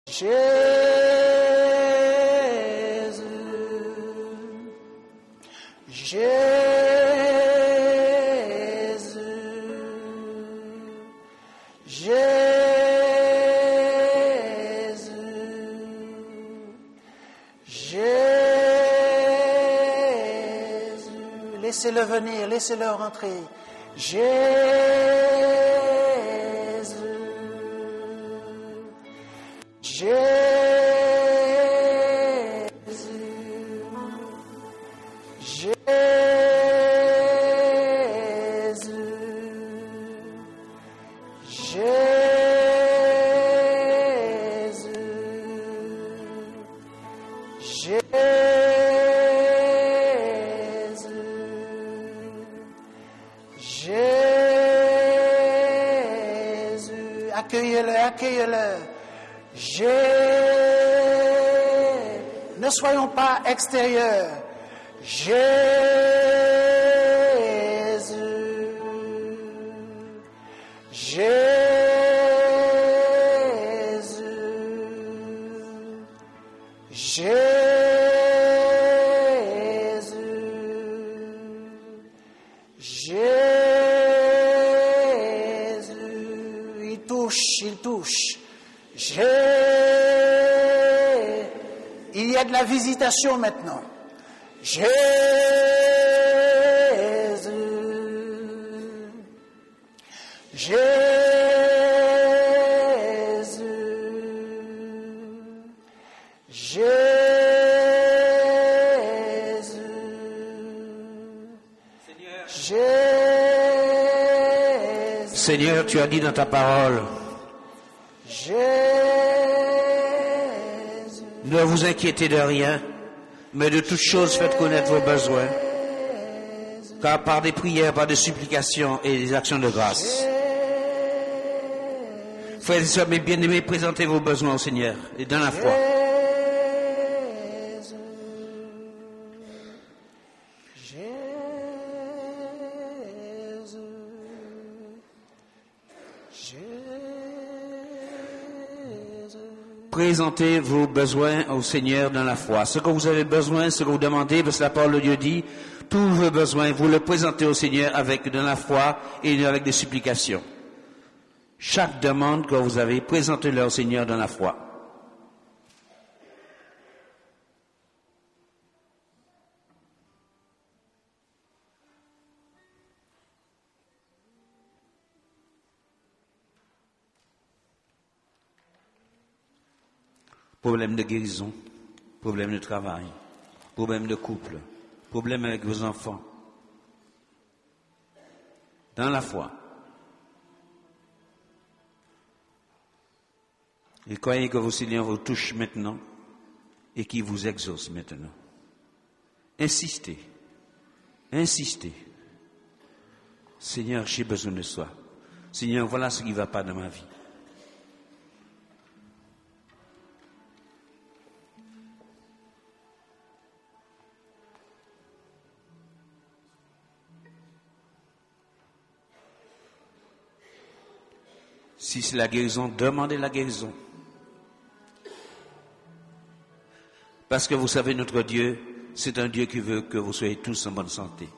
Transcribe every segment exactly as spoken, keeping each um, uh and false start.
Jésus, Jésus, Jésus, Jésus. Laissez-le venir, laissez-le rentrer. Jésus, Jésus, Jésus, Jésus, Jésus, Jésus. Accueillez-le, accueillez-le. Jésus. Ne soyons pas extérieurs. Jésus. Jésus. Jésus. Jésus. Il touche, il touche. Jésus. Il y a de la visitation maintenant. Jésus. Jésus. Jésus. Jésus. Seigneur, tu as dit dans ta parole, Jésus. ne vous inquiétez de rien, mais de toutes choses faites connaître vos besoins, car par des prières, par des supplications et des actions de grâce. Frères et sœurs, mes bien-aimés, présentez vos besoins au Seigneur et dans la foi. Présentez vos besoins au Seigneur dans la foi. Ce que vous avez besoin, ce que vous demandez, parce que la parole de Dieu dit, tous vos besoins, vous le présentez au Seigneur avec dans la foi et avec des supplications. Chaque demande que vous avez, présentez-le au Seigneur dans la foi. Problème de guérison, problème de travail, problème de couple, problème avec vos enfants. Dans la foi. Et croyez que vos Seigneurs vous touchent maintenant et qui vous exauce maintenant. Insistez. Insistez. Seigneur, j'ai besoin de soi. Seigneur, voilà ce qui ne va pas dans ma vie. Si c'est la guérison, demandez la guérison. Parce que vous savez, notre Dieu, c'est un Dieu qui veut que vous soyez tous en bonne santé.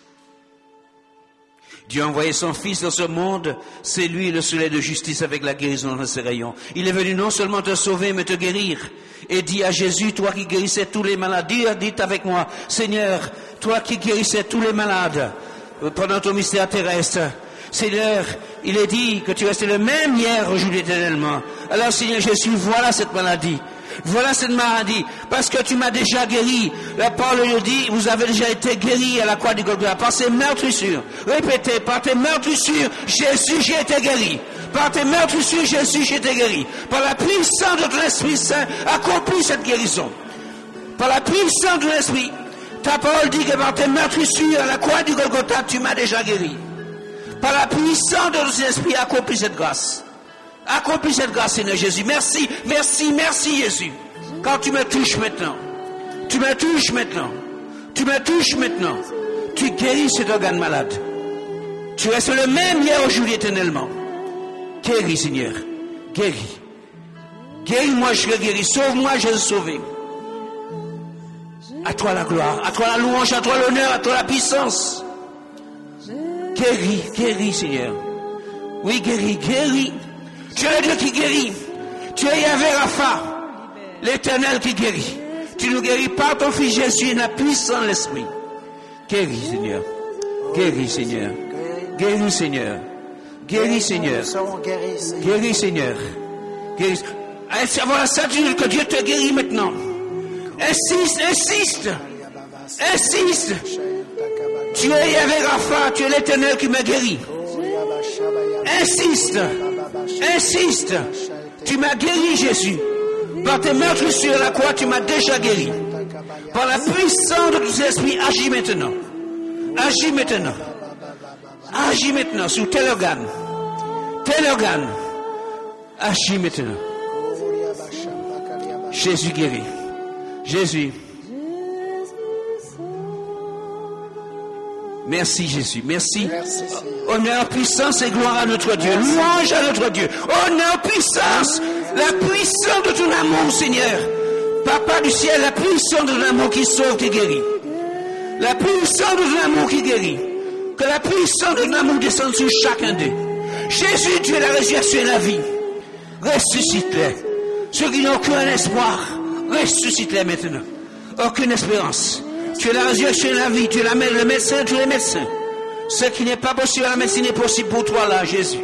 Dieu a envoyé son Fils dans ce monde, c'est lui le soleil de justice avec la guérison dans ses rayons. Il est venu non seulement te sauver, mais te guérir. Et dit à Jésus, toi qui guérissais tous les malades, dites avec moi, Seigneur, toi qui guérissais tous les malades pendant ton mystère terrestre, Seigneur, il est dit que tu restais le même hier, aujourd'hui, éternellement. Alors, Seigneur Jésus, voilà cette maladie. Voilà cette maladie. Parce que tu m'as déjà guéri. La parole le dit, vous avez déjà été guéri à la croix du Golgotha. Par ces meurtrissures. Répétez, par tes meurtrissures, Jésus, j'ai été guéri. Par tes meurtrissures, Jésus, j'ai été guéri. Par la puissance de ton Esprit Saint, accomplis cette guérison. Par la puissance de l'Esprit. Ta parole dit que par tes meurtrissures, à la croix du Golgotha, tu m'as déjà guéri. Par la puissance de ton Esprit, accomplis cette grâce. Accomplis cette grâce, Seigneur Jésus. Merci, merci, merci, Jésus. Quand tu me touches maintenant, tu me touches maintenant, tu me touches maintenant, tu guéris cet organe malade. Tu restes le même hier, aujourd'hui, éternellement. Guéris, Seigneur. Guéris. Guéris-moi, je serai guéri. Sauve-moi, je serai sauvé. À toi la gloire, à toi la louange, à toi l'honneur, à toi la puissance. Guéris, guéris, Seigneur. Oui, guéris, guéris. Tu es le Dieu qui guérit. Tu es Yahvé Rapha, l'Éternel qui guérit. Tu nous guéris par ton Fils Jésus et la puissance de l'Esprit. Guéris, Seigneur. Guéris, Seigneur. Guéris, Seigneur. Guéris, Seigneur. Guéris, Seigneur. Guéris. Avoir la certitude que Dieu te guérit maintenant. Insiste, insiste. Insiste. Tu es Yahvé Rapha, tu es l'Éternel qui m'a guéri. Insiste. Insiste. Tu m'as guéri, Jésus. Par tes meurtres sur la croix, tu m'as déjà guéri. Par la puissance de ton esprit, agis maintenant. Agis maintenant. Agis maintenant sur tel organe. Tel organe. Agis maintenant. Jésus guérit. Jésus. Merci Jésus, merci. merci Honneur, puissance et gloire à notre Dieu. Louange à notre Dieu. Honneur, puissance, la puissance de ton amour, Seigneur. Papa du ciel, la puissance de ton amour qui sauve, qui guérit. La puissance de ton amour qui guérit. Que la puissance de ton amour descende sur chacun d'eux. Jésus, tu es la résurrection et la vie. Ressuscite-les. Ceux qui n'ont aucun espoir, ressuscite-les maintenant. Aucune espérance. Tu es la résurrection et la vie. Tu es la, le médecin de tous les médecins. Ce qui n'est pas possible à la médecine est possible pour toi là, Jésus.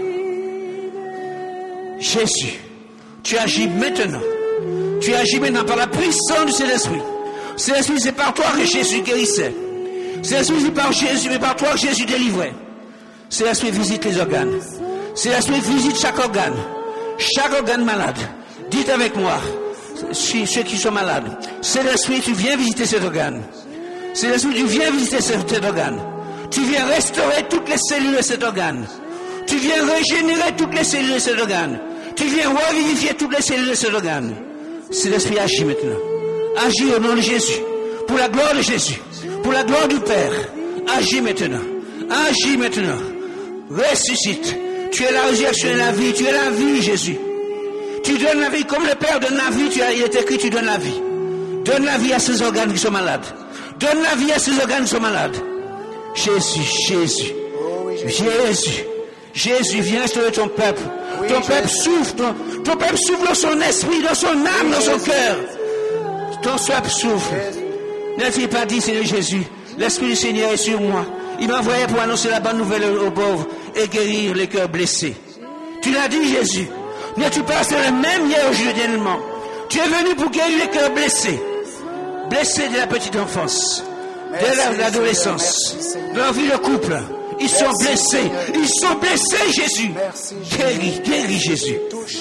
Jésus, tu agis maintenant. Tu agis maintenant par la puissance du Saint-Esprit. Saint-Esprit, c'est par toi que Jésus guérissait. Saint-Esprit, c'est par Jésus, mais par toi que Jésus délivrait. Saint-Esprit, visite les organes. Saint-Esprit, visite chaque organe. Chaque organe malade. Dites avec moi, ceux qui sont malades. Saint-Esprit, tu viens visiter cet organe. Saint-Esprit, tu viens visiter cet organe. Tu viens restaurer toutes les cellules de cet organe. Tu viens régénérer toutes les cellules de cet organe. Tu viens revivifier toutes les cellules de cet organe. Saint-Esprit, agis maintenant. Agis au nom de Jésus. Pour la gloire de Jésus. Pour la gloire du Père. Agis maintenant. Agis maintenant. Ressuscite. Tu es la résurrection et la vie. Tu es la vie, Jésus. Tu donnes la vie comme le Père donne la vie. Tu as, il est écrit, tu donnes la vie. Donne la vie à ces organes qui sont malades. Donne la vie à ces organes qui sont malades. Jésus, Jésus. Jésus. Jésus, viens restaurer ton peuple. Ton peuple souffre. Ton, ton peuple souffre dans son esprit, dans son âme, dans son cœur. Ton peuple souffre. N'a-t-il pas dit, Seigneur Jésus, l'Esprit du Seigneur est sur moi. Il m'a envoyé pour annoncer la bonne nouvelle aux pauvres et guérir les cœurs blessés. Tu l'as dit, Jésus. N'es-tu pas le même hier aujourd'hui également? Tu es venu pour guérir les cœurs blessés. Blessés de la petite enfance, de l'adolescence, de leur vie de couple. Ils sont merci, blessés. Seigneur. Ils sont blessés, Jésus. Guéris, guéris, Jésus.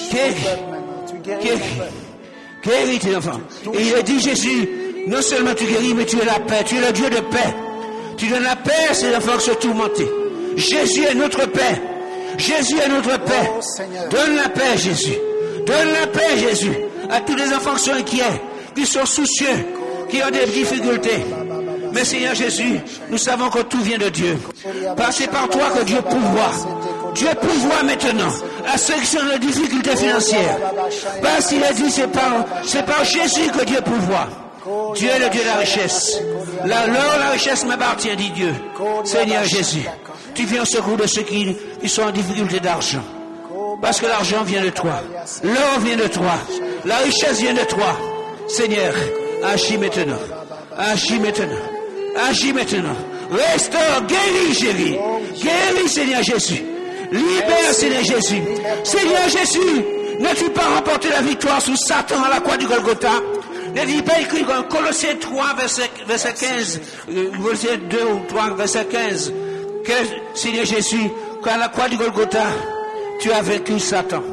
Guéris. Guéris. Guéris tes enfants. Et il a dit, Jésus, non seulement tu guéris, mais tu es la paix. Tu es le Dieu de paix. Tu donnes la paix à ces enfants qui sont tourmentés. Jésus est notre paix. Jésus est notre paix. Donne la paix, Jésus. Donne la paix, Jésus, à tous les enfants qui sont inquiets, qui sont soucieux, qui ont des difficultés. Mais Seigneur Jésus, nous savons que tout vient de Dieu. Parce que c'est par toi que Dieu pourvoit. Dieu pourvoit maintenant à ceux qui sont dans des difficultés financières. Parce qu'il a dit, c'est par, c'est par Jésus que Dieu pourvoit. Dieu est le Dieu de la richesse. La, l'or, la richesse m'appartient, dit Dieu. Seigneur Jésus, tu viens au secours de ceux qui, qui sont en difficulté d'argent. Parce que l'argent vient de toi. L'or vient de toi. La richesse vient de toi. Seigneur, agis maintenant. Agis maintenant. Agis maintenant. Restaure, guéris, Jésus. Guéris, Seigneur Jésus. Libère, Seigneur Jésus. Seigneur Jésus, n'as-tu pas remporté la victoire sous Satan à la croix du Golgotha? N'est-il pas écrit dans Colossiens trois, verset, verset quinze, Colossiens deux ou trois, verset quinze, que, Seigneur Jésus, qu'à la croix du Golgotha, tu as vaincu Satan.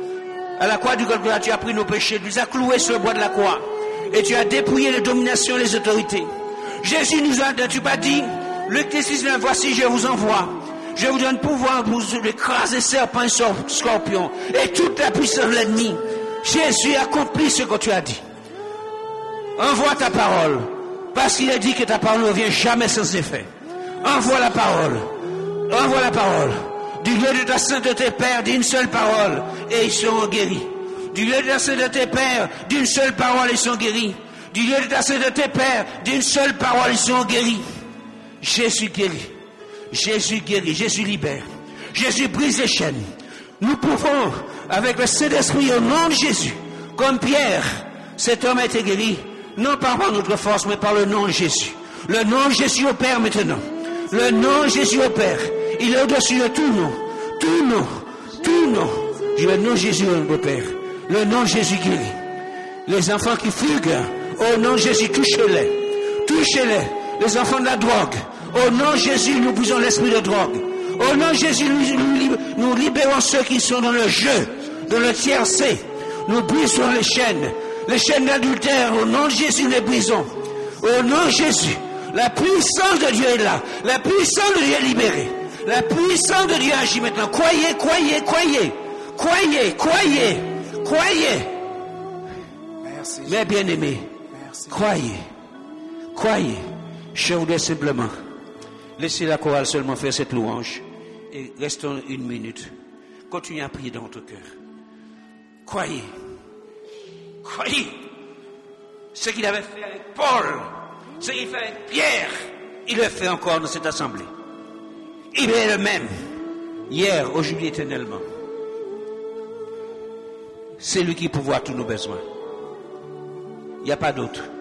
À la croix du Golgotha, tu as pris nos péchés, tu les as cloués sur le bois de la croix, et tu as dépouillé les dominations et les autorités. Jésus nous a, tu pas dit, Luc six, voici, je vous envoie. Je vous donne pouvoir pour écraser serpents et scorpions, et toute la puissance de l'ennemi. Jésus accomplit ce que tu as dit. Envoie ta parole, parce qu'il a dit que ta parole ne revient jamais sans effet. Envoie la parole, envoie la parole. Du lieu de ta sainteté, Père, d'une seule parole, et ils seront guéris. Du lieu de la sainte de tes pères, d'une seule parole, ils sont guéris. Du lieu de la sainte de tes pères, d'une seule parole, ils sont guéris. Jésus guérit. Jésus guérit. Jésus libère. Jésus brise les chaînes. Nous pouvons, avec le Saint-Esprit, au nom de Jésus, comme Pierre, cet homme a été guéri, non pas par notre force, mais par le nom de Jésus. Le nom de Jésus opère maintenant. Le nom de Jésus opère. Il est au-dessus de tout nom. Tout nom. Tout nom. Le nom de Jésus opère. Le nom de Jésus guérit. Les enfants qui fuguent, au nom de Jésus, touchez-les. Touchez-les. Les enfants de la drogue. Au nom de Jésus, nous brisons l'esprit de drogue. Au nom de Jésus, nous, nous libérons ceux qui sont dans le jeu, dans le tiercé. Nous brisons les chaînes. Les chaînes d'adultère, au nom de Jésus, les brisons. Au nom de Jésus, la puissance de Dieu est là. La puissance de Dieu est libérée. La puissance de Dieu agit maintenant. Croyez, croyez, croyez. Croyez, croyez, croyez. Merci. Mes bien-aimés, Merci. croyez, croyez. Je voudrais simplement laisser la chorale seulement faire cette louange et restons une minute. Continuez à prier dans votre cœur. Croyez, croyez. Ce qu'il avait fait avec Paul, ce qu'il fait avec Pierre, il le fait encore dans cette assemblée. Il est le même, hier, aujourd'hui, éternellement. C'est lui qui pourvoit tous nos besoins. Il n'y a pas d'autre.